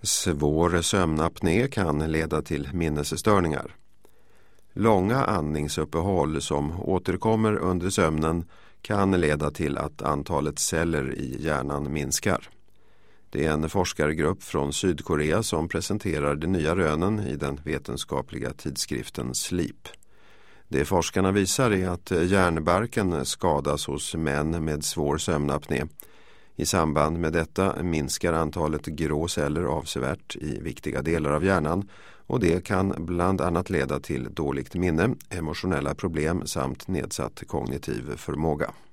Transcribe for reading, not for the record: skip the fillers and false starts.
Svår sömnapné kan leda till minnesstörningar. Långa andningsuppehåll som återkommer under sömnen kan leda till att antalet celler i hjärnan minskar. Det är en forskargrupp från Sydkorea som presenterar de nya rönen i den vetenskapliga tidskriften Sleep. Det forskarna visar är att hjärnbarken skadas hos män med svår sömnapné. I samband med detta minskar antalet grå celler avsevärt i viktiga delar av hjärnan och det kan bland annat leda till dåligt minne, emotionella problem samt nedsatt kognitiv förmåga.